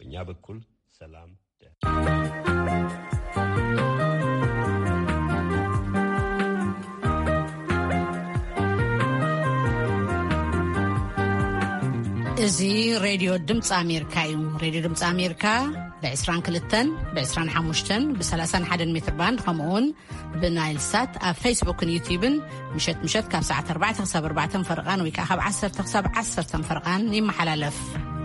በእኛ በኩል ሰላም እዚ ሬድዮ ድምፂ ኣሜሪካ እዩ። ሬድዮ ድምፂ ኣሜሪካ ብ22 ብ25 ብ31 ሜትር ባንድ ከምኡውን ብናይል ሳት ኣብ ፌስቡክን ዩቲዩብን ምሸት ካብ ሰዓት 4 ክሳብ 4 ፈርቃን ወይ ከዓ ካብ 10 ክሳብ 10 ፈርቃን ይመሓላለፍ።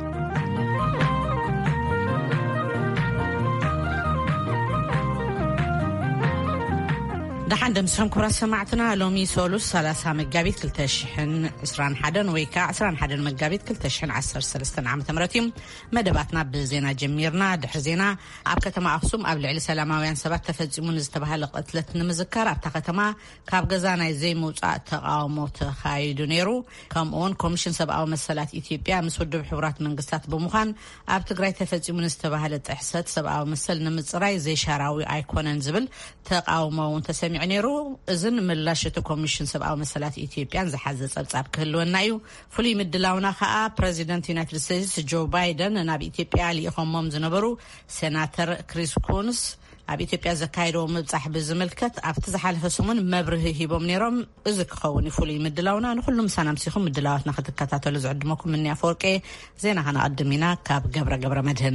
دحان دمسهم كبرى سمعتنا لومي سولوس 30 مجابيت كلتشحن 21 ويكا 21 مجابيت كلتشحن 10 عام تمرتيم مدباتنا بزينا جميرنا دحر زينا اب كتما اخسوم اب لعل سلاماويان سبات تفصيمون زتبهال قتلت نمذكر اب كتما كاب غزانا زي موصا تقاومو تخايدو نيرو كمون كوميشن سبعو مسلات اثيوبيا مسودب حبرات منغستات بمخان اب تግራይ تفصيمون زتبهال تحسات سبعو مسل نمصراي زي شاراوي ايكونن زبل تقاومو تسمع نيرو اذن ملاشته كوميشن سبعو مسلات اثيوبيان زحز صبصاب كهلونايو فلي مدلاونا خا بريزيدنت يونايتد ستيتس جو بايدن ناب اثيوبيا ليخمم زنبرو سيناتر كريس كونس اب اثيوبيا زكايدو مبصح بزملكت ابت زحالف سمون مبره هيبوم نيروم ازك خوني فلي مدلاونا نخلم سنامسيخم مدلاواتنا خدكاتاتلو زعدمكم من يافورقي زينا هنا قدمينا كاب جبر مدهن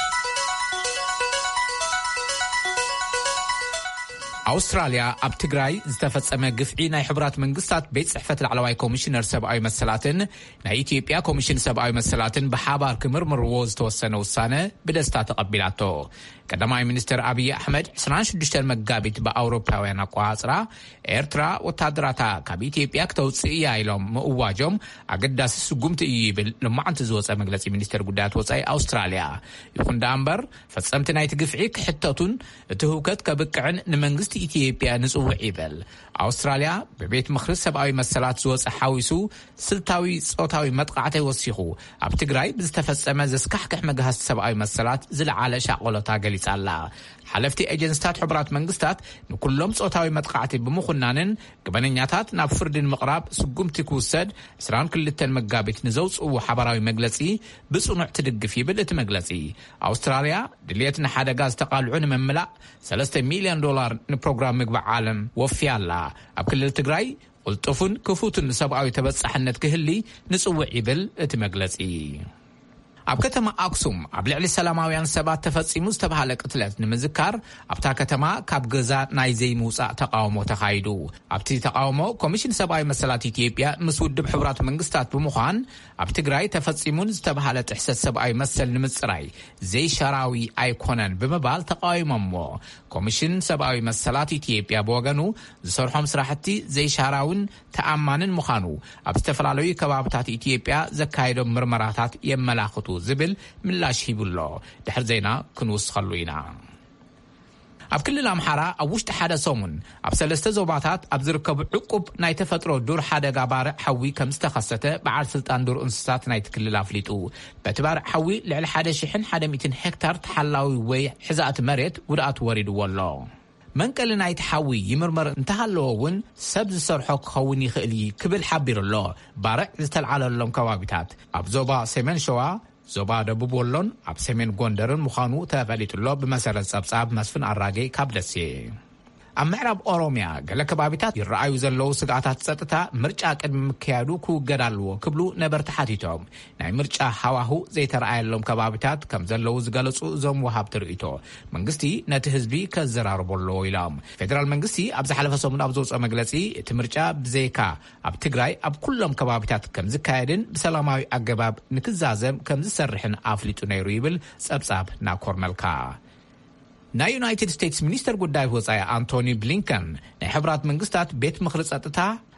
أستراليا اب تግራይ ዝተፈጸመ ግፍዒ ናይ ሕቡራት መንግስታት ቤት ጽሕፈት ላዕለዋይ ኮሚሽነር ሰብኣዊ መሰላትን ናይ ኢትዮጵያ ኮሚሽን ሰብኣዊ መሰላትን በሓባር ክምርምርዎ ዝተወሰነ ውሳነ ብደስታ ተቐቢላቶ ቀዳማይ ሚኒስትር አብይ አሕመድ 26 መጋቢት በአውሮፓውያን አቋጽራ ኤርትራ ወታደራታ ካብ ኢትዮጵያ ከተውጽእ ኢሎም ምእዋጆም አገዳሲ ስጉምቲ ይብል ለማዓንት ዝወፀ መግለጺ ሚኒስትር ጉዳያት ወጻኢ አውስትራሊያ ይኹን ዳምበር ፈጸምቲ ናይ ትግፍዒ ክሕተቱን እትህውከት ከብቅዕን ንመንግስቲ ኢትዮጵያ ንጽውዕ ይብል አውስትራሊያ በቤት ምክር ሰብኣዊ መሰላት ዝወፀ ሓዊሱ ስልታዊ ጾታዊ መጥቃዕቲ ወሲኹ ኣብ ትግራይ ብዝተፈጸመ ዘስካሕክሕ መግሃስ ሰብኣዊ መሰላት ዝለዓለ ሻቆሎታ ገሊጻላ ሓለፍቲ ኤጀንሲታት ሕቡራት መንግስታት ንኩሎም ጾታዊ መጥቃዕቲ ብምኹናንን ግበነኛታት ናብ ፍርድን ምቕራብ ስጉምቲ ክውሰድ 22 መጋቢት ንዘውጽኡ ሓበራዊ መግለጺ ብጽኑዕ ትድግፍ ይብል እቲ መግለጺ አውስትራሊያ ድልየት ንሓደጋ ዝተቃልዑ ንምምላእ $3 ሚልዮን ንፕሮግራም ምግቢ ዓለም ወፊያላ ኣብ ክልል ትግራይ ቁልጡፉን ክፉትን ሰብኣዊ ተበጻሕነት ክህሊ ንጽውዕ ይብል እቲ መግለጺ ኣብ ከተማ አክሱም ኣብ ልዕሊ ሰላማውያን ሰባት ተፈጺሙ ዝተባሃለ ቅትለት ንምዝካር ኣብታ ከተማ ካብ ገዛ ናይ ዘይምውጻእ ተቃውሞ ተኻይዱ ኣብቲ ተቃውሞ ኮሚሽን ሰብኣዊ መሰላት ኢትዮጵያ ምስ ውድብ ሕቡራት መንግስታት ብምዃን ኣብ ትግራይ ተፈጺሙን ዝተባሃለ ጥሕሰት ሰብኣዊ መሰል ንምጽራይ ዘይሸራዊ ኣይኮነን ብምባል ተቃዊሞሞ ኮሚሽን ሰብኣዊ መሰላት ኢትዮጵያ ብወገኑ ዝሰርሖም ስራሕቲ ዘይሸራውን ተኣማንን ምዃኑ ኣብ ዝተፈላለዩ ከባቢታት ኢትዮጵያ ዘካየዶም ምርመራታት የመላኽቱ ዝብል ምላሽ ሂብሎ ድሕር ዜና ክንውስኸሉ ኢና ኣብ ክልል ኣምሓራ ኣብ ውሽጢ ሓደ ሰሙን ኣብ 3 ዞባታት ኣብ ዝርከቡ ዕቁብ ናይ ተፈጥሮ ዱር ሓደጋ ባርዕ ሓዊ ከም ዝተኸሰተ በዓል ስልጣን ዱር እንስሳት ናይ ክልል ኣፍሊጡ በቲ ባርዕ ሓዊ ልዕሊ 1100 ሄክታር ተሓላዊ ወይ ሕዛእቲ መሬት ጉድኣት ወሪድዎ ኣሎ መንቀል ናይቲ ሓዊ ይምርመር እንተሃለዎ እውን ሰብ ዝሰርሖ ክኸውን ይኽእል ክብል ሓቢሩ ኣሎ ባርዕ ዝተልዓለሎም ከባቢታት ኣብ ዞባ ሰሜን ሸዋ ዞባ ደቡብ ወሎን ኣብ ሰሜን ጎንደርን ምዃኑ ተፈሊጡሎ ብመሰረት ጸብጻብ መስፍን ኣራጌ ካብ ደሴ ኣብ ምዕራብ ኦሮሚያ ገለ ከባቢታት ይረኣዩ ዘለዉ ስጋታት ጸጥታ ምርጫ ቅድሚ ምክያዱ ክውገዳልዎ ክብሉ ነበርቲ ሓቲቶም ናይ ምርጫ ሃዋሁ ዘይተረኣየሎም ከባቢታት ከም ዘለዉ ዝገለጹ እዞም ወሃብቲ ርእይቶ መንግስቲ ነቲ ህዝቢ ከዘራርበሎ ኢሎም ፌደራል መንግስቲ ኣብ ዝሓለፈ ሰሙን ኣብ ዘውፅኦ መግለጺ እቲ ምርጫ ብዘይካ ኣብ ትግራይ ኣብ ኩሎም ከባቢታት ከም ዝካየድን ብሰላማዊ ኣገባብ ንክዛዘም ከም ዝሰርሕን ኣፍሊጡ ነይሩ ይብል ጸብጻብ ናኮር መልካ ናይ ዩናይትድ ስቴትስ ሚኒስተር ጉዳይ ወጻኢ አንቶኒ ብሊንከን ናይ ሕቡራት መንግስታት ቤት ምክሪ ጸጥታ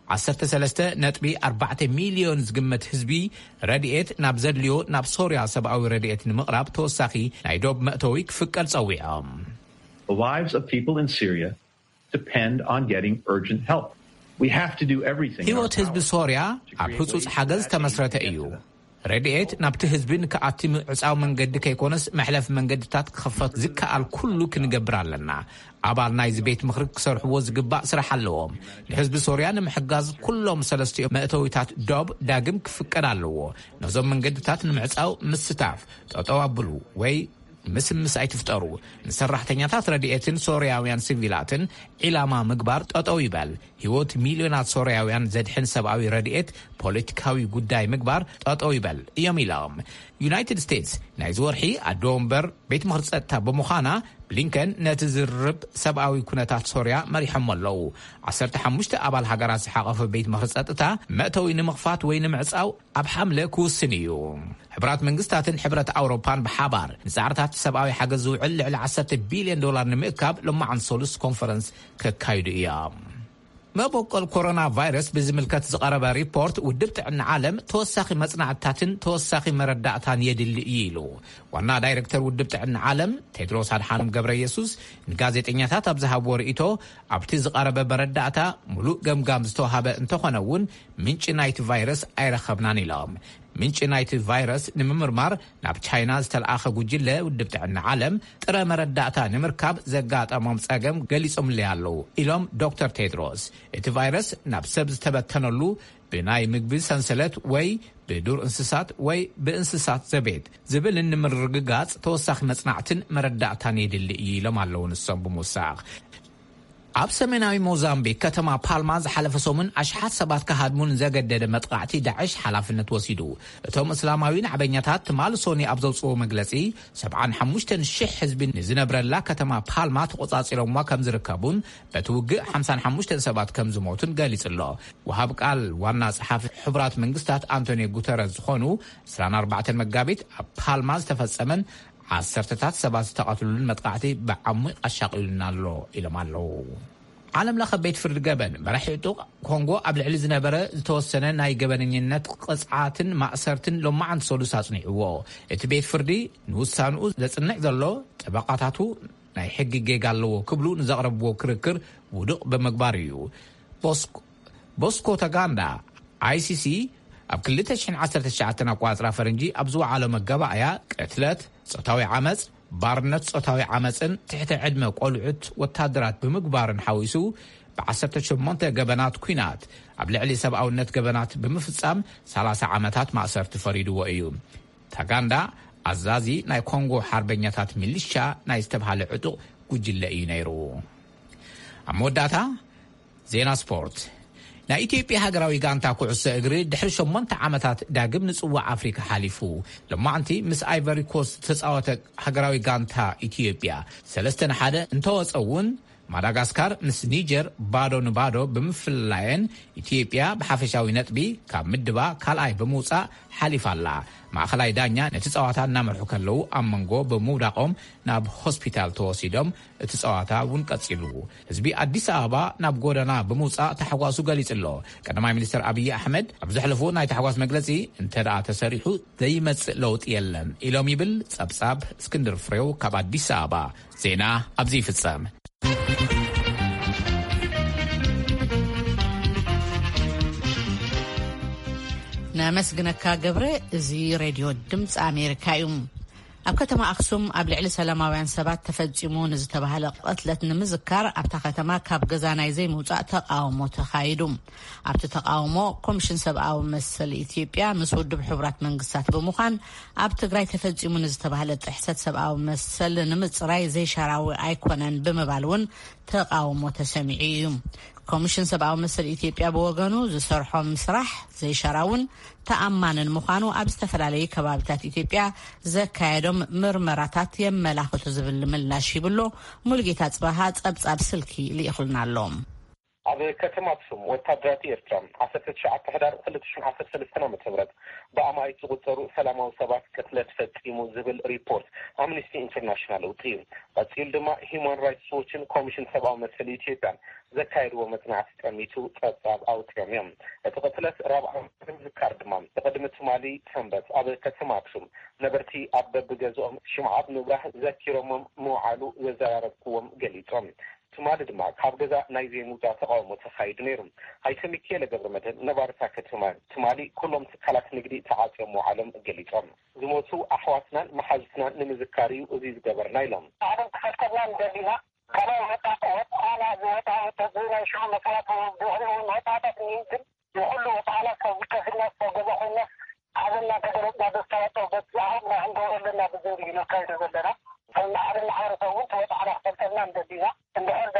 13.4 ሚልዮን ዝግመት ህዝቢ ረድኤት ናብ ዘድልዮ ናብ ሶርያ ሰብኣዊ ረድኤት ንምቕራብ ተወሳኺ ናይ ዶብ መእተዊ ክፍቀድ ጸዊዖም The lives of people in Syria depend on getting urgent help. We have to do everything. ህይወት ህዝቢ ሶርያ ኣብ ህጹጽ ሓገዝ ተመስረተ እዩ ረድኤት ናብቲ ህዝብን ከኣቲ ዕፃው መንገዲ ከይኮነስ መሕለፍ መንገድታት ክኸፈት ዝከኣል ኩሉ ክንገብር ኣለና ኣባል ናይዚ ቤት ምክሪ ክሰርሕዎ ዝግባእ ስራሕ ኣለዎም ንህዝቢ ሶርያ ንምሕጋዝ ኩሎም ሰለስተ መእተዊታት ዶብ ዳግም ክፍቀድ ኣለዎ ነዞም መንገድታት ንምዕፃው ምስታፍ ጠጠው ኣብሉ ወይ ምስ ኣይትፍጠሩ ንሰራሕተኛታት ረድኤትን ሶርያውያን ሲቪላትን ኢላማ ምግባር ጠጠው ይበል ህይወት ሚሊዮናት ሶርያውያን ዘድሕን ሰብኣዊ ረድኤት ፖለቲካዊ ጉዳይ ምግባር ጠጠው ይበል እዮም ኢሎም ዩናይትድ ስቴትስ ናይ ዝወርሒ ኣዶ ወንበር ቤት ምክሪ ፀጥታ ብምዃና ብሊንከን ነቲ ዝርብ ሰብኣዊ ኩነታት ሶርያ መሪሖም ኣለዉ 15 ኣባል ሃገራት ዝሓቐፈ ቤት ምክሪ ፀጥታ መእተዊ ንምኽፋት ወይ ንምዕፃው ኣብ ሓምለ ክውስን እዩ ሕብራት መንግስታትን ሕብረት ኣውሮፓን ብሓባር ንፃዕርታት ሰብኣዊ ሓገዝ ዝውዕል ልዕሊ $10 ቢልዮን ንምእካብ ልማዓን ሶሉስ ኮንፈረንስ ከካይዱ እዮም መበቆል ኮሮና ቫይረስ ብዝምልከት ዝቐረበ ሪፖርት ውድብ ጥዕና ዓለም ተወሳኺ መጽናዕታትን ተወሳኺ መረዳእታን የድሊ ኢሉ ዋና ዳይሬክተር ውድብ ጥዕና ዓለም ቴድሮስ አድሓኖም ገብረየሱስ ንጋዜጠኛታት ኣብ ዝሃብዎ ርእይቶ ኣብቲ ዝቐረበ መረዳእታ ሙሉእ ገምጋም ዝተዋሃበ እንተኾነውን ምንጭ ናይቲ ቫይረስ ኣይረኸብናን ኢሎም ምንጭ ናይቲ ቫይረስ ንምምርማር ናብ ቻይና ዝተለኣኸ ጉጅለ ውድብ ጥዕና ዓለም ጥረ መረዳእታ ንምርካብ ዘጋጠሞም ፀገም ገሊጾምልይ ኣለዉ ኢሎም ዶክተር ቴድሮስ እቲ ቫይረስ ናብ ሰብ ዝተበተነሉ ብናይ ምግቢ ሰንሰለት ወይ ብዱር እንስሳት ወይ ብእንስሳት ዘቤት ዝብል ንምርግጋጽ ተወሳኺ መጽናዕትን መረዳእታን የድሊ ኢሎም ኣለዉ ንሶም ብምውሳኽ ኣብ ሰሜናዊ ሞዛምቢክ ከተማ ፓልማ ዝሓለፈ ሰሙን ኣሽሓት ሰባት ከሃድሙን ዘገደደ መጥቃዕቲ ዳዕሽ ሓላፍነት ወሲዱ እቶም እስላማዊ ዓበኛታት ትማል ሶኒ ኣብ ዘውፅዎ መግለጺ 75,000 ህዝቢ ንዝነብረላ ከተማ ፓልማ ተቆጻጺሮምዋ ከም ዝርከቡን በትውግእ 55 ሰባት ከም ዝሞቱን ገሊጽሎ ወሃብ ቃል ዋና ጸሓፊ ሕብራት መንግስታት አንቶኒዮ ጉተረስ ዝኾኑ 24 መጋቢት ኣብ ፓልማ ዝተፈጸመን ዓሰርተታት ሰባት ዝተቐትሉን መጥቃዕቲ ብዓሙቕ ኣሻቒሉና ኣሎ ኢሎም ኣለዉ ዓለም ለኸ ቤት ፍርዲ ገበን መራሒ ዕጡቕ ኮንጎ ኣብ ልዕሊ ዝነበረ ዝተወሰነ ናይ ገበነኝነት ቅፅዓትን ማእሰርትን ሎማዓንቲ ሰሉስ ኣጽኒዕዎ እቲ ቤት ፍርዲ ንውሳንኡ ዘጽንዕ ዘሎ ጠበቃታቱ ናይ ሕጊ ጌጋ ኣለዎ ክብሉ ንዘቕረብዎ ክርክር ውዱቕ ብምግባር እዩ ቦስኮ ተጋንዳ ICC ኣብ 2019 ኣቋጽራ ፈረንጂ ኣብ ዝወዓሎ መገባእያ ቅትለት ጾታዊ ዓመጽ ባርነት ጾታዊ ዓመጽን ትሕተ ዕድመ ቆልዑት ወታደራት ብምግባርን ሓዊሱ ብ18 ገበናት ኩናት ኣብ ልዕሊ ሰብኣውነት ገበናት ብምፍጻም 30 ዓመታት ማእሰርቲ ፈሪድዎ እዩ ታጋንዳ ኣዛዚ ናይ ኮንጎ ሓርበኛታት ሚሊሻ ናይ ዝተባሃለ ዕጡቕ ጉጅለ እዩ ነይሩ ኣብ መወዳእታ ዜና ስፖርት ናይ ኢትዮጵያ ሃገራዊ ጋንታ ኩዕሶ እግሪ ድሕሪ 8 ዓመታት ዳግም ንጽዋዕ ኣፍሪካ ሓሊፉ ለማዓንቲ ምስ አይቨሪ ኮስት ተጻወተ ሃገራዊ ጋንታ ኢትዮጵያ 3-1 እንተወጸውን ማዳጋስካር ምስ ኒጀር ባዶ ንባዶ ብምፍላየን ኢትዮጵያ ብሓፈሻዊ ነጥቢ ካብ ምድባ ካልኣይ ብምውጻእ ሓሊፋላ ማእኸላይ ዳኛ ነቲ ጸዋታ እናመርሑ ከለዉ ኣብ መንጎ ብምውዳቆም ናብ ሆስፒታል ተወሲዶም እቲ ጸዋታ እውን ቀጺሉ ህዝቢ ኣዲስ ኣበባ ናብ ጎደና ብምውጻእ ተሓጓሱ ገሊጽሎ ቀዳማይ ሚኒስትር አብይ አሕመድ ኣብ ዘሕለፉ ናይ ተሓጓስ መግለጺ እንተደኣ ተሰሪሑ ዘይመጽእ ለውጥ የለን ኢሎም ይብል ጸብጻብ እስክንድር ፍሬው ካብ ኣዲስ ኣበባ ዜና ኣብዚ ይፍጸም ናመስግነካ ገብረ እዚ ሬድዮ ድምፂ ኣሜሪካ እዩ ኣብ ከተማ ኣክሱም ኣብ ልዕሊ ሰላማውያን ሰባት ተፈጺሙ ንዝተባሃለ ቅትለት ንምዝካር ኣብታ ከተማ ካብ ገዛ ናይ ዘይምውጻእ ተቃውሞ ተኻይዱ ኣብቲ ተቃውሞ ኮሚሽን ሰብኣዊ መሰል ኢትዮጵያ ምስ ውድብ ሕብራት መንግስታት ብምዃን ኣብ ትግራይ ተፈጺሙ ንዝተባሃለ ጥሕሰት ሰብኣዊ መሰል ንምጽራይ ዘይሸራዊ ኣይኮነን ብምባል እውን ተቃውሞ ተሰሚዑ እዩ ኮሚሽን ሰብኣዊ መሰል ኢትዮጵያ ብወገኑ ዝሰርሖም ስራሕ ዘይሸራውን ተኣማንን ምዃኑ ኣብ ዝተፈላለዩ ከባቢታት ኢትዮጵያ ዘካየዶም ምርመራታት የመላኽቱ ዝብል ምላሽ ይብሎ ሙልጌታ ጽባሃ ጸብጻብ ስልኪ ልኢኹልና ኣሎም ኣብ ከተማ ኣክሱም ወታደራት ኤርትራ 19 ሕዳር 2013 ዓ.ም ብኣማይት ዝቁጠሩ ሰላማዊ ሰባት ቅትለት ፈጺሙ ዝብል ሪፖርት ኣምነስቲ ኢንተርናሽናል ኣውፅዩ ቀፂሉ ድማ ሂውማን ራይትስ ዎችን ኮሚሽን ሰብኣዊ መሰል ኢትዮጵያን ዘካየድዎ መጽናዕቲ ጠሚቱ ጸብጻብ ኣውፅዮም እዮም እቲ ቅትለት ራብዓ ዝካር ድማ ብቅድሚ ትማሊ ሰንበት ኣብ ከተማ ኣክሱም ነበርቲ ኣብ በብገዝኦም ሽምዓት ምብራህ ዘኪሮም ምውዓሉ ዘዘራረብክዎም ገሊፆም ትማሊ ድማ ካብ ገዛ ናይ ዘይምውፃእ ተቃውሞ ተኻይዱ ነይሩ። ኣይተ ሚካኤል ገብረመድህን ነባርታ ከተማ ትማሊ ኩሎም ትካላት ንግዲ ተዓፅዮም ዓለም ገሊፆም ዝሞቱ ኣሕዋትናን መሓዙትናን ንምዝካር እዩ እዚ ዝገበርና ኢሎም ዓለም ተፈከርና እንደዚና ከላይ ወጣት አላ ወጣት ተዝና ሹ መሳት ብሁሉ ወጣታት ንይትን የሁሉ ወጣላት ከዝከፍና ተገበኹና ዓለምና ተገረጣ ደስታቸው በዛው እንደወለና ብዙ ነው ካይደዘለና فالعالم عارفه وطلع حتى እንደዚያ እንደዛ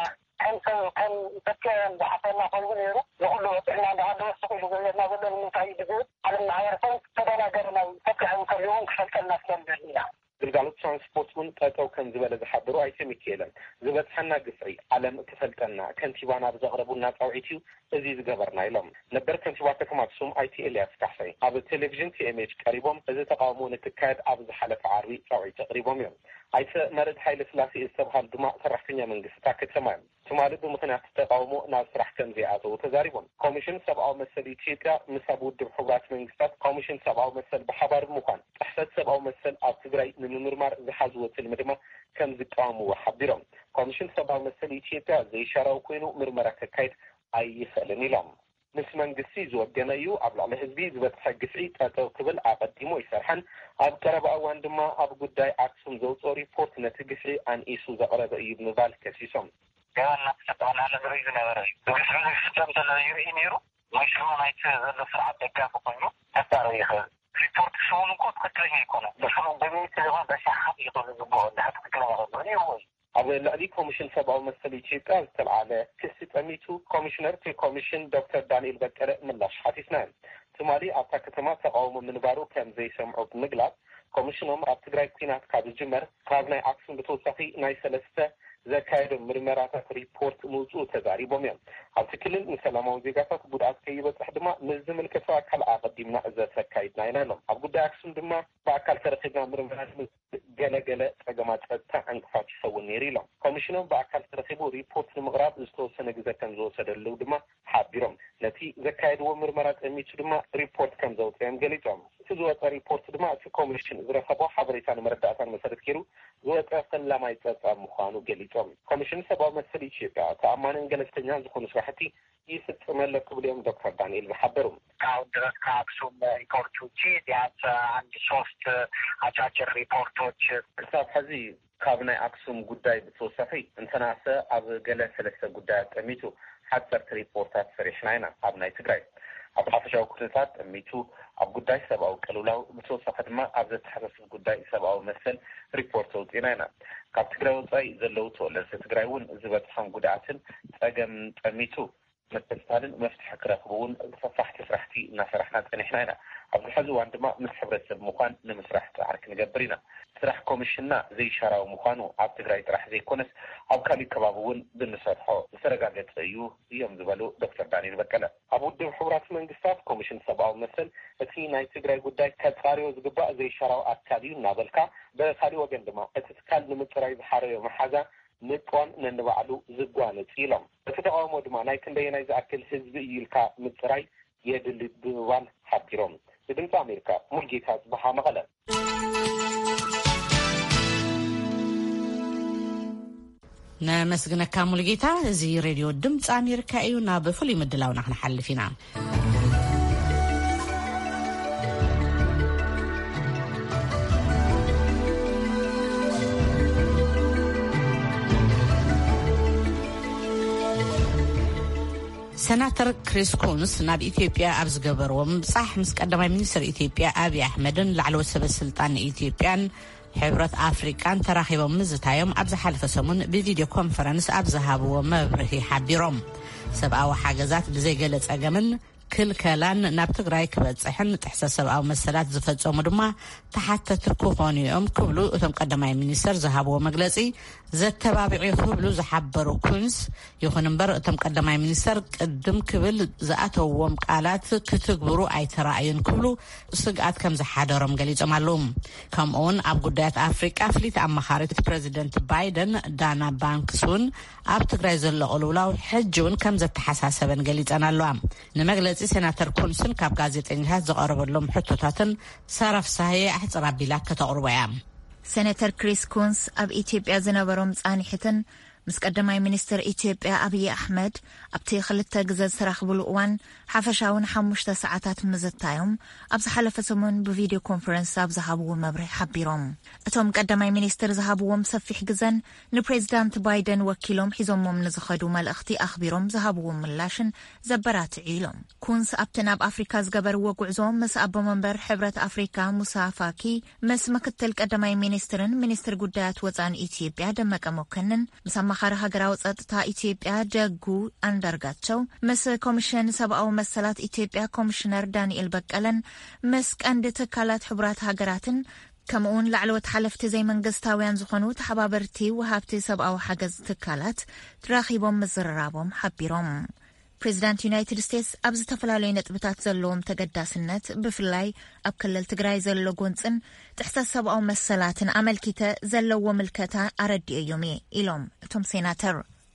كان تكن بحثنا فوزيرو يقول له احنا عندنا سوق لنا ولا من تايد على العارفه تدلاغرنا تكن كلهم خلقنا سندنا ግልጋሎት ትራንስፖርትን ጠጠው ከም ዝበለ ዝሓብሩ ኣይተ ሚካኤልን ዝበፅሐና ግፍዒ ዓለም ክፈልጠና ከንቲባና ብዘቕረቡና ፃውዒት እዩ እዚ ዝገበርና ኢሎም ነበር ከንቲባ ከተማ ኣክሱም ኣይተ ኤልያስ ካሕሳይ ኣብ ቴሌቭዥን ቲኤምኤች ቀሪቦም እዚ ተቃውሞ ንክካየድ ኣብ ዝሓለፈ ዓርቢ ፃውዒት ኣቕሪቦም እዮም ኣይተ መርድ ሓይለ ስላሴ ዝተባሃሉ ድማ ሰራሕተኛ መንግስቲ ከተማ እዮም ትማሊ ብምክንያት ተቃውሞ ናብ ስራሕ ከም ዘይኣተው ተዛሪቦም ኮሚሽን ሰብኣዊ መሰል ኢትዮጵያ ምስ ኣብ ውድብ ሕቡራት መንግስታት ኮሚሽን ሰብኣዊ መሰል ብሓባር ምኳን ጥሕሰት ሰብኣዊ መሰል ኣብ ትግራይ ንምርማር ዝሓዝዎ ትልሚ ድማ ከም ዝቃወምዎ ሓቢሮም ኮሚሽን ሰብኣዊ መሰል ኢትዮጵያ ዘይሻራው ኮይኑ ምርመራ ከካይድ ኣይኽእልን ኢሎም ምስ መንግስቲ ዝወገነ እዩ ኣብ ላዕሊ ህዝቢ ዝበፅሐ ግፍዒ ጠጠው ክብል ኣቀዲሞ ይሰርሐን ኣብ ቀረባ እዋን ድማ ኣብ ጉዳይ ኣክሱም ዘውፅኦ ሪፖርት ነቲ ግፍዒ ኣንኢሱ ዘቕረበ እዩ ብምባል ከሲሶም ያና ተጣና ለብሪዝ ነበር ብግፍዒ ሲስተም ተለይሩ ኢኒሩ ማይሽሩ ናይት ዘሎ ስርዓት ደጋፍ ኮይኑ ተጣሪኸ ሪፖርት ሰውን ኮት ከተኛ ይኮነ በሽሩ በሚት ለሆን በሻሓት ይተዝቦ ለሐት ተከላወሩ ነው ኣብ ልዕሊ ኮሚሽን ሰብኣዊ መሰል ኢትዮጵያ ዝተልዓለ ክሲ ጠሚቱ ኮሚሽነር ኮሚሽን ዶክተር ዳንኤል በቀለ ምላሽ ሓቲስና ትማሊ ኣብታ ከተማ ተቃውሞ ምንባሩ ከም ዘይሰምዑ ብምግላጽ ኮሚሽኖም ኣብ ትግራይ ኩናት ካብ ዝጅመር ካብ ናይ ኣክሱም ብተወሳኺ ናይ ሰለስተ ዘካየዶም ምርመራታት ሪፖርት ምውፅኡ ተዛሪቦም እዮም ኣብቲ ክልል ንሰላማዊ ዜጋታት ጉድኣት ከይበፅሕ ድማ ምስ ዝምልከቶ ኣካል ኣቐዲምና ዘካይድና ኢና ኢሎም ኣብ ጉዳይ ኣክሱም ድማ ብኣካል ተረኺብና ምርመራ ገለገለ ፀገማት ፀጥታ ዕንቅፋት ይኸውን ነይሩ ኢሎም ኮሚሽኖም ብኣካል ተረኺቡ ሪፖርት ንምቕራብ ዝተወሰነ ግዜ ከም ዝወሰደሉ ድማ ሓቢሮም ነቲ ዘካየድዎ ምርመራ ጠሚቱ ድማ ሪፖርት ከም ዘውፅኦም ገሊፆም እቲ ዝወፀ ሪፖርት ድማ እቲ ኮሚሽን ዝረኸቦ ሓበሬታ ንመረዳእታን መሰረት ገይሩ ዝወፀ ፈላማይ ፀጥታ ምዃኑ ገሊፆም ኮሚሽን ሰብኣዊ መሰል ኢትዮጵያ ተኣማንን ገለልተኛን ዝኾኑ ስራሕቲ ይፍፅመለ ክብልዮም ዶክተር ዳንኤል ዝሓበሩ ካው ድረስ ከአክሱም ሪፖርቶች ቢያንስ አንድ 3 አጫጭር ሪፖርቶች ክሳብ ሕዚ ካብ ናይ ኣክሱም ጉዳይ ብተወሳኺ እንተናሰ ኣብ ገለ ሰለስተ ጉዳያት ጠሚቱ ሓፀርቲ ሪፖርታት ሰሪሕና ኢና ኣብ ናይ ትግራይ ኣብ ሓፈሻዊ ኩነታት ጠሚቱ ኣብ ጉዳይ ሰብኣዊ ቅልውላው ብተወሳኺ ድማ ኣብ ዘተሓሳስብ ጉዳይ ሰብኣዊ መሰል ሪፖርት ኣውፂና ኢና ካብ ትግራይ ወፃኢ ዘለው ተወለድቲ ትግራይ እውን ዝበፅሖም ጉድኣትን ፀገም ጠሚቱ መተልታልን መፍትሒ ክረኽቡውን ተፋሕቲ ስራሕቲ እናሰራሕና ፀኒሕና ኢና ኣብዚ ሕዚ እዋን ድማ ምስ ሕብረተሰብ ምኳን ንምስራሕ ፃዕሪ ክንገብር ኢና ስራሕ ኮሚሽንና ዘይሻራዊ ምኳኑ ኣብ ትግራይ ጥራሕ ዘይኮነስ ኣብ ካሊእ ከባቢ እውን ብንሰርሖ ዝተረጋገፀ እዩ እዮም ዝበሉ ዶክተር ዳንኤል በቀለ ኣብ ውድብ ሕቡራት መንግስታት ኮሚሽን ሰብኣዊ መሰል እቲ ናይ ትግራይ ጉዳይ ከፃርዮ ዝግባእ ዘይሻራዊ ኣካል እዩ እናበልካ በካሊእ ወገን ድማ እቲ ትካል ንምፅራይ ዝሓረዮ መሓዛ ንቋን ነንባዕሉ ዝጓነፅ ኢሎም እቲ ተቃውሞ ድማ ናይ ክንደየናይ ዝኣክል ህዝቢ ኢልካ ምፅራይ የድሊ ብምባል ሓቢሮም ብድምፂ ኣሜሪካ ሙልጌታ ጽባሃ መቐለ ነመስግነካ ሙልጌታ እዚ ሬድዮ ድምፂ ኣሜሪካ እዩ ናብ ፍሉይ ምድላውና ክንሓልፍ ኢና ሰናተር ክሪስ ኩንስ ናብ ኢትዮጵያ ኣብ ዝገበርዎም ምብፃሕ ምስ ቀዳማይ ሚኒስትር ኢትዮጵያ ኣብይ ኣሕመድን ላዕለዎት ሰበስልጣን ኢትዮጵያን ሕብረት ኣፍሪቃን ተራኺቦም ምዝታዮም ኣብ ዝሓለፈ ሰሙን ብቪድዮ ኮንፈረንስ ኣብ ዝሃብዎ መብርሂ ሓቢሮም ሰብኣዊ ሓገዛት ብዘይገለ ፀገምን ክልከላን ናብ ትግራይ ክበፅሕን ጥሕሰት ሰብኣዊ መሰላት ዝፈፀሙ ድማ ተሓተቲ ክኾኑ እዮም ክብሉ እቶም ቀዳማይ ሚኒስተር ዝሃብዎ መግለፂ ዘተባቢዑ ክብሉ ዝሓበሩ ኩንስ ይኹን እምበር እቶም ቀዳማይ ሚኒስተር ቅድም ክብል ዝኣተውዎም ቃላት ክትግብሩ ኣይተራእዩን ክብሉ ስግኣት ከም ዝሓደሮም ገሊፆም ኣለዉ ከምኡውን ኣብ ጉዳያት ኣፍሪቃ ፍሊት ኣመኻሪት ፕሬዚደንት ባይደን ዳና ባንክስ እውን ኣብ ትግራይ ዘሎ ቅልውላው ሕጂ እውን ከም ዘተሓሳሰበን ገሊፀን ኣለዋ ንመግለፂ ሴናተር ኩንስን ካብ ጋዜጠኛታት ዝቐረበሎም ሕቶታትን ሰረፍ ሳህየ ኣሕፅር ኣቢላ ከተቕርቦ እያ ሴናተር ክሪስ ኩንስ ኣብ ኢትዮጵያ ዝነበሮም ጻኒሕትን مسقدماي منستر إثيوبيا أبي أحمد أبتي خلت جزاز سرخبلو وان حفشاون 5 ساعات مزتايم أبز حلف سمون بفيديو كونفرنس أبز هابو مبري حبيرهم أتوم قدماي منستر زهابوهم سفيح جزن نبريزيدنت بايدن وكيلهم حزمهم نزخدو مالأختي أخبرهم زهابوهم ملاشن زبرات عيلهم كونس أبتناب أفريكا زجبر وقعزهم مس أبو منبر حبرة أفريكا مسافاكي مس مكتل قدماي منستر قدات وزان إثيوبيا دمك أموكنن مسمخار هاجراو صدتا إثيوبيا جاجو أندرغاتشو مس كوميشن سبعو مسلات إثيوبيا كوميشنر دانيال بقلن مس كاندت كالات حبرات هاجراتن كمون لعلوت حلفت زي منقستاويان زخونو تحبابرتي وهابتي سبعو حاجز تكالات تراخيبهم مزررابهم حبيرهم بريزيدنت يونايتد ستيتس أبز تفلالي نتبتات زلوم تقداسنت بفلاي أبكلل تقراي زلو قونسن تحسس سبعو مسلاتن عمل كيتا زلو ملكتا أردي يومي إلوم توم سيناتر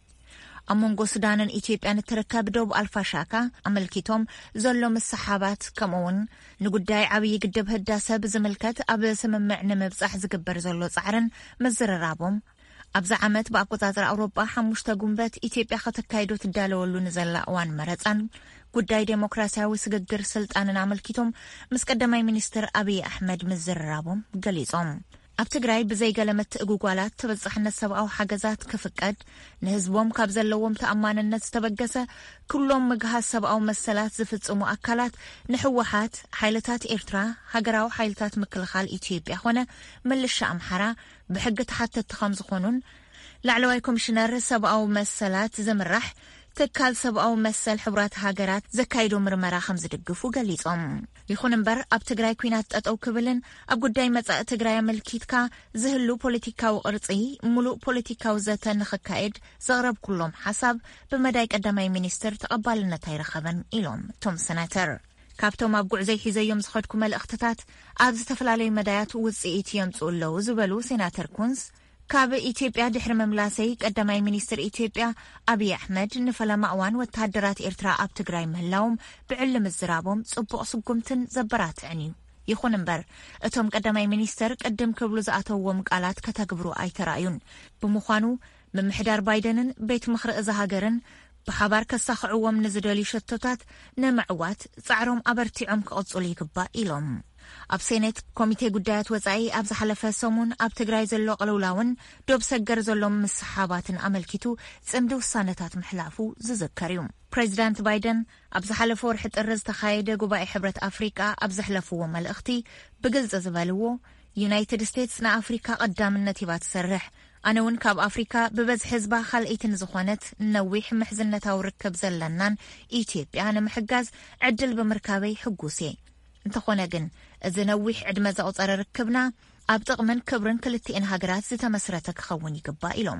أمونغو سودانن إثيوبيان تركب دوب الفاشاكا عمل كيتوم زلو مسحابات كمون نقداي عبي قدب هداسة بزملكت أب سممع نمبصح زقبر زلو صعرن مزررابهم أبز عمت بأقوطات أوروبا حموشتا قنبات إثيوبيا خطكايدو تدالولو نزل أوان مرتان قداي ديمقراسياوي سقدر سلطان عمل كيتوم مسقدماي منستر أبي أحمد مزررابهم قليصهم أبتقراي بزي قلمت قوقوالات تبزحنا السبعو حاجزات كفكاد نهزبهم كابزلوهم تأمان الناس تبقسة كلهم مقها السبعو مسلات زفتس ومؤكلات نحوحات حيلتات إرترا هاقراو حيلتات مكلخال إثيوبيا هنا ملشا أمحرا بحقة حتى التخمز خونون لعلواي كومشنر سبعو مسلات زمرح تكال سبعو مسل حبرات هاجرات زكايدو مرمرا 5 دقفو قليصهم يخون انبر أب تقراي كوينات أو كبلن أب قداي متاء تقراي ملكيتكا زهلو بوليتيكاو أرطي ملو بوليتيكاو زاتا نخكايد زغرب كلهم حساب بمدايك قداماي منستر تقبالنا تايرخبن إلوم توم سناتر كابتو مابقوع زي حيزيوم زخدكم الأختتات أبز تفلالي مدايات وزئيت يمتقول له زبلو سيناتر كونس كاب إثيوبيا دحر مملاسي قدماي منستر إثيوبيا أبي أحمد نفلا مأوان وتهدرات إرترا أب تقراي مهلاوم بعلم الزرابهم صبق صقمتن زبرات عنيو يخون انبر اتوم قدماي منستر قدم كبلو زأتوهم قالات كتاقبرو أي ترايون بمخانو ممحدار بايدنن بيت مخرق زهاجرن بحبار كساخعوهم نزدالي شتوتات نمعوات صعرهم أبرتعهم كأصولي كبا إلهم أب سينات كوميتي قدات وزعي أب زحلفة سومون أب تقراي زلو قلولاون دوب سجر زلوم مسحابات عملكيتو تسمدو السانتات محلافو زذكريوم بريزيدنت بايدن أب زحلفو رحت الرز تخايدة قبائي حبرة أفريكا أب زحلفو ومالأختي بقلز زبالوو يونايتد ستيتس نا أفريكا قدام النتيبات سرح أنا ونكاب أفريكا ببز حزبا خلقيتن زخوانت نويح محزنتا وركب زلنان إثيوبيا أنا محجاز عدل بمركابي حقوسي انتخونا جن إذا نويح عدما زاوطار ركبنا أبطق من كبرن كلتين هاجرات زتا مسرتك خوني قبائلهم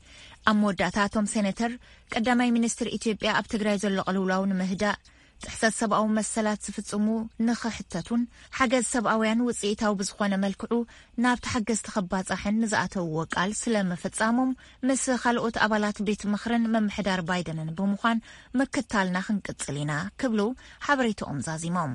أمو داتاتهم سيناتر قداماي منستر إثيوبيا أبتقراي زلو قلولاون مهداء تحساس سبعو مسلات سفتسمو نخ حتتون حاجز سبعويان وصيتاو بزخوانا ملكعو نابت حاجز تخبات أحن نزاعتو وقال سلام فتسامم مس خلقوت أبالات بيت مخرن ممحدار بايدنن بمخان مكتالنا خنقتصلينا كبلو حبريتو أمزازيموم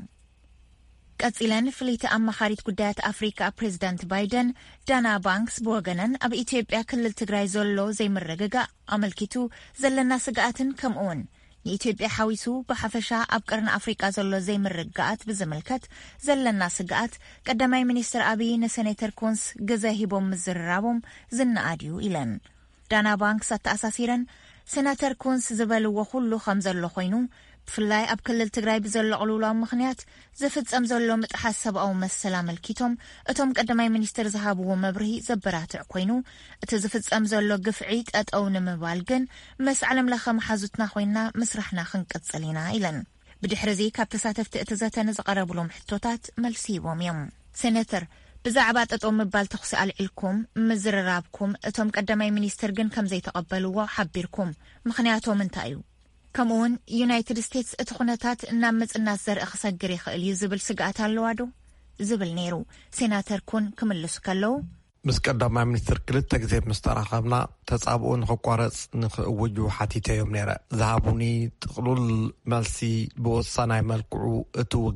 قصيلن فليت أمخاريت قدات أفريكا بريزيدنت بايدن دانا بانكس بوغنن أب إثيوبيا كلل تقراي زولو زي مرققا أملكيتو زلنا سقاتن كمون የኢትዮጵያ ሐዊሱ በሐፈሻ አብቀርን አፍሪካ ዘሎ ዘይ መረጋት በዘመልከት ዘለና ስጋት ቀዳማይ ሚኒስትር አብይ ነሴኔተር ኮንስ ገዛ ሂቦም ዝራቦም ዝናአዲዩ ኢለን ዳና ባንክ ሳታሳሲረን ሴናተር ኮንስ ዝበልዎ ሁሉ ከምዘሎ ኮይኑ ብፍላይ ኣብ ክልል ትግራይ ብዘሎ ቅልውላው ምኽንያት ዝፍጸም ዘሎ ምጥሓሰብ ኣው መሰላ መልኪቶም እቶም ቀዳማይ ሚኒስትር ዝሃብዎ መብርሂ ዘበራትዕ ኮይኑ እቲ ዝፍጸም ዘሎ ግፍዒ ጠጠው ንምባል ግን መስ ዓለም ለኸ መሓዙትና ኮይና ምስራሕና ክንቀጽልና ኢለን ብድሕሪዚ ካብ ተሳተፍቲ እቲ ዘተነ ዝቐረብሎም ሕቶታት መልሲ ሂቦም እዮም ሴኔተር ብዛዕባ ጠጠው ምባል ተኽሲ ኣልዒልኩም ምዝርራብኩም እቶም ቀዳማይ ሚኒስትር ግን ከም ዘይተቐበልዎ ሓቢርኩም ምኽንያቶም እንታይ እዩ كمون يونايتد ستيتس اتخونتات نامصنات زرق خسجر يخيل يزبل سقات اللوادو زبل نيرو سيناتر كون كملسو كلو مسقدما منستر كلتا غزيب مستراخبنا تصابون خقارص نخوجو حتيته يوم نيره ذهبوني تقلل ملسي بوصناي ملكعو اتوق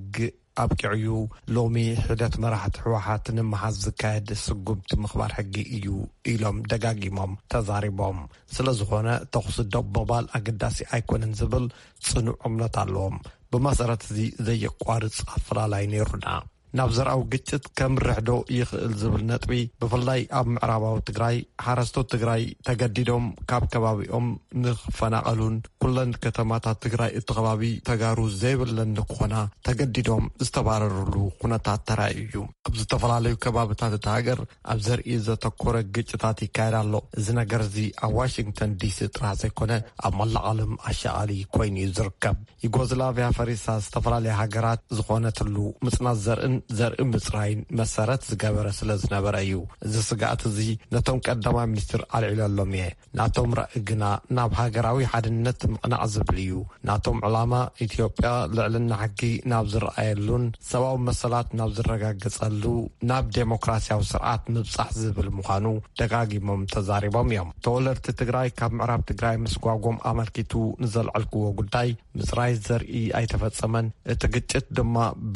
ኣብቂዕዩ ሎሚ ሕደት መራሕቲ ሕወሓት ንምሓዝ ዝካየድ ስጉምቲ ምኽባር ሕጊ እዩ ኢሎም ደጋጊሞም ተዛሪቦም ስለዝኾነ ተኹስ ዶብ ምባል ኣገዳሲ ኣይኮነን ዝብል ጽኑዕ እምነት ኣለዎም ብመሰረት እዚ ዘየቋርጽ ኣፈላላይ ነይሩና ናብ ዘርኣዊ ግጭት ከምርሕዶ ይኽእል ዝብል ነጥቢ ብፍላይ ኣብ ምዕራባዊ ትግራይ ሓረስቶት ትግራይ ተገዲዶም ካብ ከባቢኦም ንኽፈናቐሉን ኩለን ከተማታት ትግራይ እቲ ከባቢ ተጋሩ ዘይብለን ንክኾና ተገዲዶም ዝተባረሩሉ ኩነታት ተራእዩ እዩ ኣብ ዝተፈላለዩ ከባቢታት እቲ ሃገር ኣብ ዘርኢ ዘተኮረ ግጭታት ይካየድ ኣሎ እዚ ነገር እዚ ኣብ ዋሽንግተን ዲሲ ጥራሕ ዘይኮነ ኣብ መላእ ዓለም ኣሸቓሊ ኮይኑ እዩ ዝርከብ ዩጎዝላቪያ ፈሪሳ ዝተፈላለዩ ሃገራት ዝኾነትሉ ምጽናት ዘርኢ ምጽራይን መሰረት ዝገበረ ስለ ዝነበረ እዩ እዚ ስጋኣት እዚ ነቶም ቀዳማይ ሚኒስትር ኣልዒለሎም እየ ናቶም ራእይ ግና ናብ ሃገራዊ ሓድነት ምቕናዕ ዝብል እዩ ናቶም ዕላማ ኢትዮጵያ ልዕልና ሕጊ ናብ ዝረኣየሉን ሰብኣዊ መሰላት ናብ ዝረጋገጸሉ ናብ ዴሞክራሲያዊ ስርዓት ምብጻሕ ዝብል ምዃኑ ደጋጊሞም ተዛሪቦም እዮም ተወለድቲ ትግራይ ካብ ምዕራብ ትግራይ ምስጓጎም ኣመልኪቱ ንዘልዕልክዎ ጉዳይ ምጽራይ ዘርኢ ኣይተፈጸመን እቲ ግጭት ድማ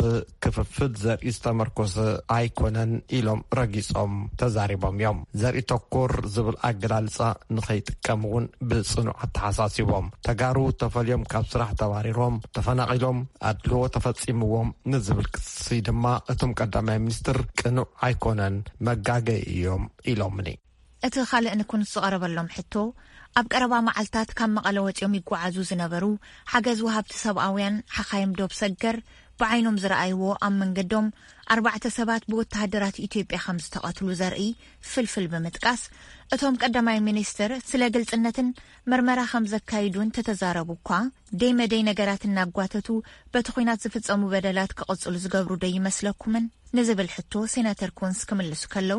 ብክፍፍል ዘርኢ ዝተመርኮሰ ኣይኮነን ኢሎም ረጊጾም ተዛሪቦም እዮም ዘርኢ ተኮር ዝብል ኣገላልጻ ንኸይጥቀም እውን ብጽኑዕ ተሓሳሲቦም ተጋሩ ተፈልዮም ካብ ስራሕ ተባሪሮም ተፈናቒሎም ኣድልዎ ተፈጺምዎም ንዝብል ክሲ ድማ እቶም ቀዳማይ ሚኒስትር ቅኑዕ ኣይኮነን መጋገይ እዮም ኢሎምኒ እቲ ካልእ ንኩን ዝቐረበሎም ሕቶ ኣብ ቀረባ መዓልታት ካብ መቐለ ወፂኦም ይጓዓዙ ዝነበሩ ሓገዝ ወሃብቲ ሰብኣውያን ሓኻይም ዶብ ሰገር بعينهم زرأيو أم من قدوم 4 سبات بوتهدرات إثيوبيا 5 تقاتلو زرئي فلفل بمتقاس اتهم قدماي مينستر سلاقلت انتن مرمرا 5 كايدون تتزاربو كوا ديما دي نقرات النابقواتتو بتخوينات زفتصامو بدلات كقصل زقابرو دي مسلكومن نزب الحتو سيناتر كونس كملسو كالو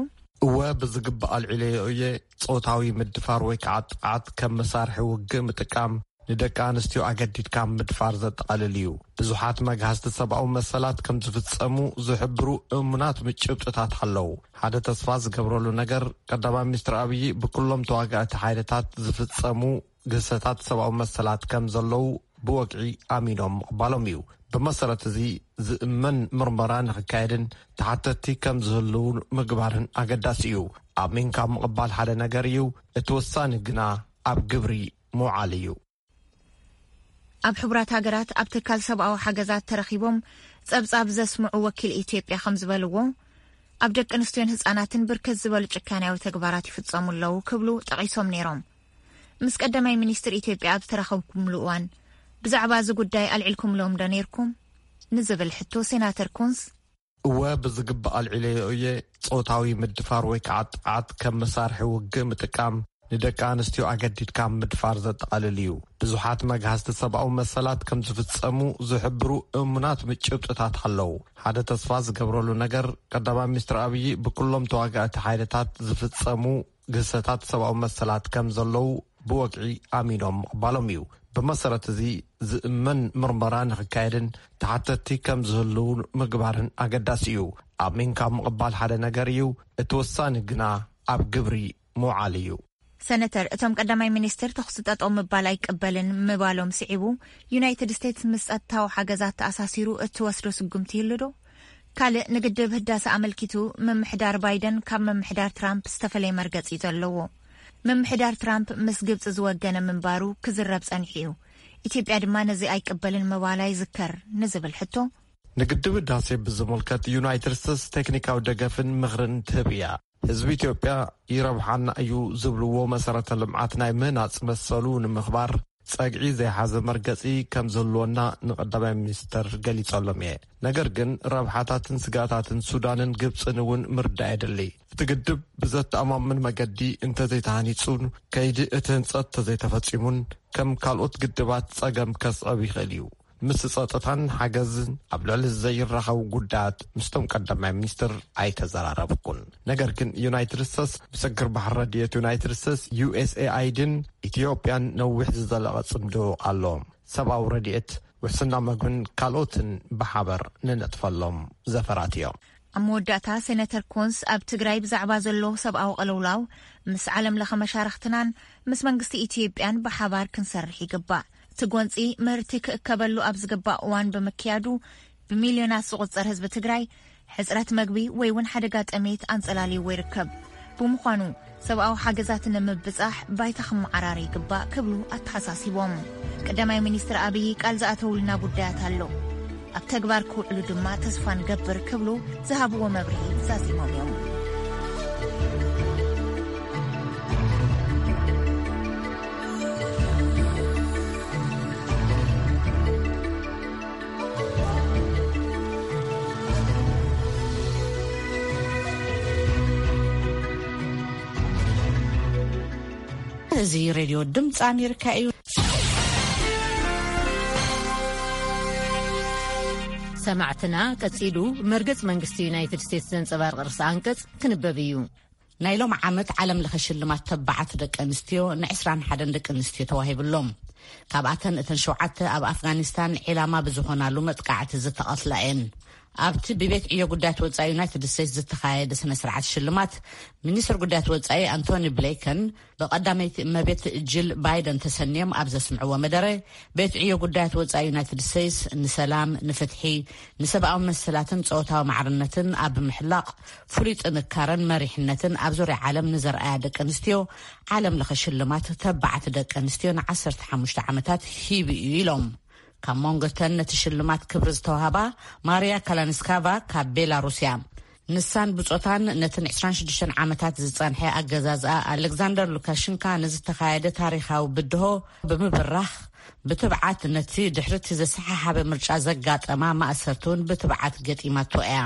وبزقب العليوية صوتاوي مدفار ويكعات عاد كم مسارح وقم تقام ندك أنستيو أجدد كام مدفار زد قليليو بزحات مجهز تسبعو مسالات كم تفتسمو زحبرو منات متشبت تتحلو هذا تصفاز قبرولو نجر قدما مستر أبي بكلهم تواجع تحايلات زفتسمو قصتات سبعو مسالات كم زلو بوقعي أمينهم بالوميو بمسألة زي من مرمران حكايدن تحتتي كم زلون مقبارن أجداسيو أمين كام قبال هذا نجريو اتوسان جنا أب جبري مو عليو أب حبرات هاجرات أب تكال 7 حجزات ترخيبهم صبصاب زسمعوا وكيل إثيوبيا 5 بلوو أب دك أنستيون هزاناتن بركز زبل تشكانيا وتكبارات يفتصموا له كبلو تقيسهم نيرهم مس قدماي مينستر إثيوبيا أب ترخبكم لوان بزعبا زقداي ألعلكم لهم دانيركم نزبل حتو سيناتر كونس وبزقب العليوية صوتاوي مدفار ويكعات عاد كم مسارح وقم تقام ندك أنستيو أجدد كام مدفار زد قليليو بزحات مجهز تسبعو مسالات كم تفتسمو زحبرو منات متشبت تتحلو هذا تصفاز قبرولو نجر قدما مستر أبي بكلهم تواجع تحايلات زفتسمو قصتات 7 مسالات كم زلو بوقعي أمينهم بالوميو بمسرة زي من مرمران حكايدن تحتتي كم زلون مقبارن أقداسيو أمين كام قبال هذا نجريو اتوسان جنا أب جبري مو عليو سنتر اتم قدماي مينستر تخصصات مبالاي قبلن مبالوم سعيبو يونايتد ستيتس مسأتاو حاجزات أساسيرو اتوسلو سقمتي لدو كالي نقدب هداسة عملكيتو ممحدار بايدن كم ممحدار ترامب استفلي مرقص يزلوو ممحدار ترامب مسقبت زوجنا من بارو كزرب سانحيو إثيوبيا دما نزي أي قبلن مبالاي ذكر نزب الحتو نقدب هداسة بزملكات يونايتد ستيتس تكنيكاو دقفن مغرن تبيا حزب إثيوبيا يربحنا أيو زبلوو مسارة لمعاتنا مناس مسلون مخبار صقعي زي حازم مرقصي كم زلونا نقدماي مينستر قالي صلمي نجرجن ربحاتاتن سقاتاتن سودانن قبصن ون مردا يدلي تقدب بزت أمام من مقدي انت زي تهانيتسون كيد اتنصت زي تفصيمون كم كالوت قدبات صقم كسابي خليو مسصطتان حجزن قبل زي الرخو قدات مستم قدماي مينستر اي تزراربكن نجرجن يونايتد ستيتس بسكر بحر ديت يونايتد ستيتس USA دين إثيوبيان نوح زلقة صندو قالهم 7 رديت وحسنا مقن كالوتن بحبر ننتفلهم زفراتيو أموداتا سيناتر كونس أب تقراي بزعبا زلو 7 قلولاو مس عالم لخمشارختنان مس منقستي إثيوبيان بحبار كنسرحي قبا تقوانسي مرتك كبلو أبز قبا وان بمكيادو بمليونات ዝغፅር ህዝቢ ትግራይ ሕፅረት መግቢ ወይ እውን ሓደጋ ጠሜት አንጸላልዩ ይርከብ بمخانو سبعو حاجزات نمبصح بايታ خمعራሪ ይግባእ ክብሉ አተሓሳሲቦም ቀዳማይ ሚኒስትር አብይ ቃል ዝኣተውልና ጉዳያት ኣሎ ኣብ ተግባር ክውዕሉ ድማ ተስፋ ንገብር ክብሉ ዝሃብዎ መብርሂ ዛዚሞም እዮም እዚ ሬድዮ ድምፂ ኣሜሪካ እዩ ሰማዕትና ቀፂሉ መርገጽ መንግስቲ ዩናይትድ ስቴትስ ዘንጸባርቕ ርእሰ አንቀጽ ክንበብ እዩ ናይ ሎም ዓመት ዓለም ለኸ ሽልማት ተባዓት ደቂ ኣንስትዮ ን21 ደቂ ኣንስትዮ ተዋሂብሎም ካብኣተን እተን 7 ኣብ ኣፍጋኒስታን ዒላማ ብዝኾናሉ መጥቃዕቲ ዝተቐትላየን ኣብቲ ብቤት ዕዮ ጉዳያት ወጻኢ ዩናይትድ ስቴትስ ዝተኻየደ ስነ ስርዓት ሽልማት ሚኒስትር ጉዳያት ወጻኢ አንቶኒ ብሊንከን በቀዳመይቲ እመቤት ጂል ባይደን ተሰንዮም ኣብ ዘስምዕዎ መደረ ቤት ዕዮ ጉዳያት ወጻኢ ዩናይትድ ስቴትስ ንሰላም ንፍትሒ ንሰብኣዊ መሰላትን ጾታዊ ማዕርነትን ኣብ ምሕላቕ ፍሉይ ጥንካረን መሪሕነትን ኣብ ዙርያ ዓለም ንዘርኣያ ደቂ ኣንስትዮ ዓለም ለኸ ሽልማት ተባዓት ደቂ ኣንስትዮ ን15 ዓመታት ሂቡ ኢሎም ካብ ሞንጎተን ነቲ ሽልማት ክብሪ ዝተዋሃባ ማርያ ካላንስካቫ ካብ ቤላሩስያ ንሳን ብጾታን ነትን 26 ዓመታት ዝጸንሐ ኣገዛዝኣ ኣሌክዛንደር ሉካሽንካ ንዝተኻየደ ታሪኻዊ ብድሆ ብምብራኽ ብትብዓት ነቲ ድሕርቲ ዘሰሓሓበ ምርጫ ዘጋጠማ ማእሰርቱን ብትብዓት ገጢማቶ እያ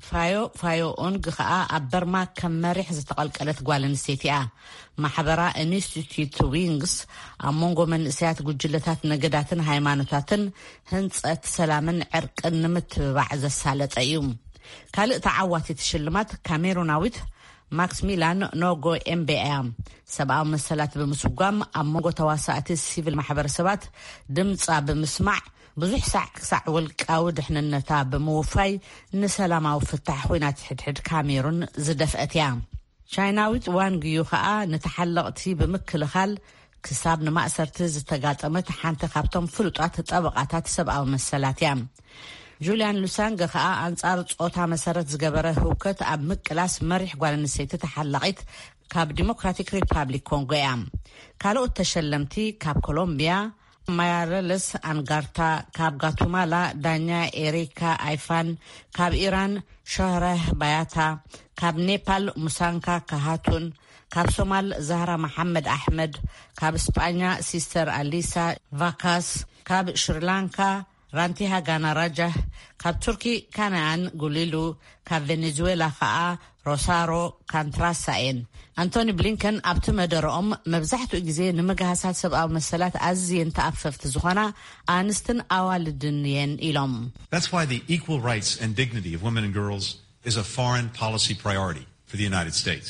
ፋዮ ኦንግ ከዓ ኣብ በርማ ከም መሪሕ ዝተቐልቀለት ጓል ኣንስተይቲ እያ ማሕበራ ኢንስቲትዩት ዊንግስ ኣብ ሞንጎ መንእሰያት ጉጅለታት ነገዳትን ሃይማኖታትን ህንፀት ሰላምን ዕርቅን ንምትብባዕ ዘሳለጠ እዩ ካልእ ተዓዋቲት ሽልማት ካሜሩናዊት ማክስሚላን ኖጎ ኤምቤያ ሰብኣዊ መሰላት ብምስጓም ኣብ ሞንጎ ተዋሳእቲ ሲቪል ማሕበረሰባት ድምፃ ብምስማዕ ብዙሕ ሳዕ ውልቃዊ ድሕንነታ ብምውፋይ ንሰላማዊ ፍታሕ ኩናት ሕድሕድ ካሜሩን ዝደፍአት እያ ቻይናዊት ዋንግዩ ከዓ ንተሓለቕቲ ብምክልኻል ክሳብ ንማእሰርቲ ዝተጋጠመት ሓንቲ ካብቶም ፍሉጣት ጠበቃታት ሰብኣዊ መሰላት እያ ጁልያን ሉሳንግ ከዓ አንጻር ጾታ መሰረት ዝገበረ ህውከት ኣብ ምቅላስ መሪሕ ጓል ኣንስተይቲ ተሓላቂት ካብ ዲሞክራቲክ ሪፐብሊክ ኮንጎ እያ ካልኦት ተሸለምቲ ካብ ኮሎምቢያ ማያረለስ አንጋርታ ካብ ጋቱማላ ዳኛ ኤሪካ አይፋን ካብ ኢራን ሸህረህ ባያታ ካብ ኔፓል ሙሳንካ ካሃቱን ካብ ሶማል ዛህራ መሐመድ አሕመድ ካብ እስጳኛ ሲስተር አሊሳ ቫካስ ካብ ሽሪላንካ ራንቲሃ ጋና ራጃህ ካብ ቱርኪ ካናያን ጉሊሉ ካብ ቬኔዙዌላ ከዓ ሮሳሮ ካንትራሳኤን አንቶኒ ብሊንከን ኣብቲ መደረኦም መብዛሕትኡ ግዜ ንምግሃሳት ሰብኣዊ መሰላት ኣዝየን ተኣፈፍቲ ዝኾና ኣንስትን ኣዋልድን እየን ኢሎም That's why the equal rights and dignity of women and girls is a foreign policy priority for the United States.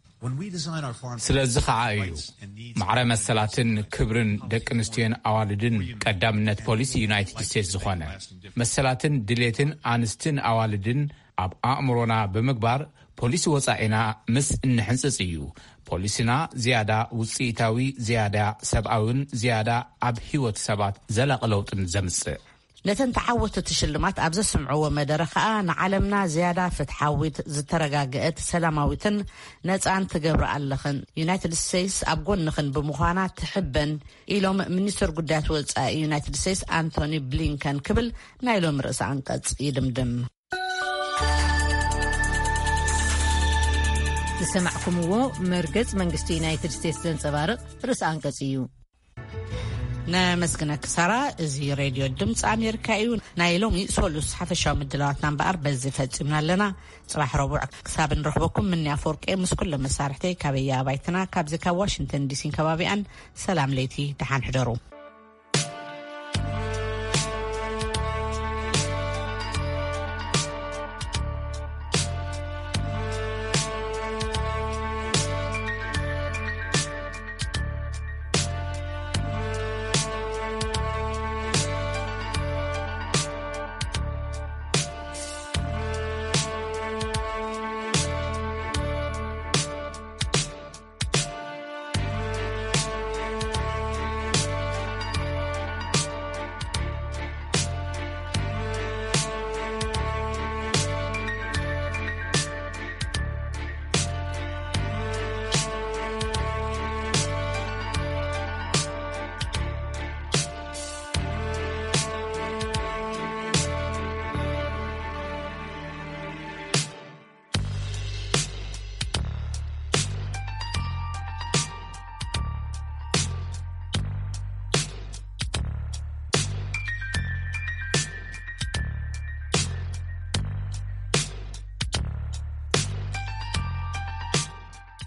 ስለዚ ከዓ እዩ ማዕረ መሰላትን ክብርን ደቂ ኣንስትዮን ኣዋልድን ቀዳምነት ፖሊሲ ዩናይትድ ስቴትስ ዝኾነ መሰላትን ድሌትን ኣንስትን ኣዋልድን ኣብ ኣእምሮና ብምግባር ፖሊሲ ወፃኢና ምስ እንሕንጽጽ እዩ ፖሊሲና ዝያዳ ውጽኢታዊ ዝያዳ ሰብኣውን ዝያዳ ኣብ ህይወት ሰባት ዘላቒ ለውጥን ዘምጽእ ነተን ተዓወትቲ ሽልማት ኣብ ዘስምዕዎ መደረ ከዓ ንዓለምና ዝያዳ ፍትሓዊት ዝተረጋግአት ሰላማዊትን ነፃን ትገብር ኣለኽን ዩናይትድ ስቴትስ ኣብ ጎንኽን ብምዃና ትሕበን ኢሎም ሚኒስትር ጉዳያት ወፃኢ ዩናይትድ ስቴትስ አንቶኒ ብሊንከን ክብል ናይ ሎም ርእሰ አንቀጽ ይድምድም ዝሰማዕኩምዎ መርገጽ መንግስቲ ዩናይትድ ስቴትስ ዘንጸባርቕ ርእሰ አንቀጽ እዩ نمسكنا كسارة زي راديو الدمس أمريكا إيون نايلوم يسولوس حفشة مدلاتنا بقر بزفت من لنا صباح ربع كساب نروح بكم من يافورك مس كل مسارحتي كابيا بيتنا كابزكا واشنطن دي سين كبابي أن سلام ليتي تحان حضروا